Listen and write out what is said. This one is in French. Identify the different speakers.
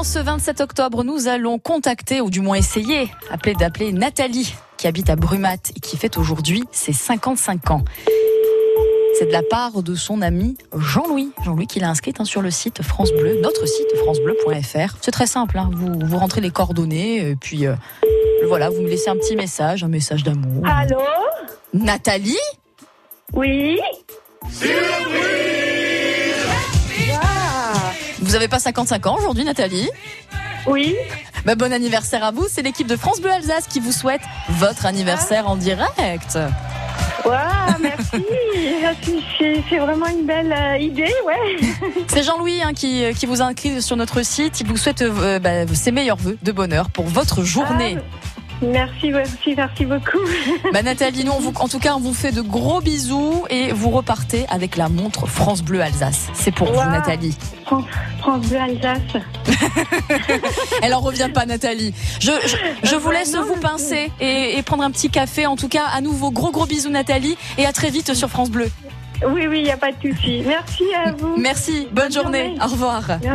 Speaker 1: ce 27 octobre, nous allons contacter, ou du moins essayer, d'appeler Nathalie, qui habite à Brumat et qui fête aujourd'hui ses 55 ans. C'est de la part de son ami Jean-Louis. Jean-Louis qui l'a inscrite sur le site France Bleu, notre site francebleu.fr. C'est très simple, vous rentrez les coordonnées, et puis voilà, vous me laissez un petit message, un message d'amour.
Speaker 2: Allô ?
Speaker 1: Nathalie ?
Speaker 2: Oui ?
Speaker 1: Vous n'avez pas 55 ans aujourd'hui, Nathalie ?
Speaker 2: Oui.
Speaker 1: Bon anniversaire à vous, c'est l'équipe de France Bleu Alsace qui vous souhaite votre anniversaire en direct.
Speaker 2: Waouh, merci. C'est vraiment une belle idée, ouais.
Speaker 1: C'est Jean-Louis qui vous a inscrit sur notre site. Il vous souhaite ses meilleurs vœux de bonheur pour votre journée.
Speaker 2: Merci beaucoup.
Speaker 1: Nathalie, nous, en tout cas, on vous fait de gros bisous et vous repartez avec la montre France Bleu Alsace. C'est pour vous, Nathalie.
Speaker 2: France Bleu Alsace.
Speaker 1: Elle en revient pas, Nathalie. Je vous laisse vous pincer et prendre un petit café. En tout cas, à nouveau, gros bisous, Nathalie, et à très vite sur France Bleu.
Speaker 2: Oui, il n'y a pas de souci. Merci à vous.
Speaker 1: Merci, bonne journée. Au revoir.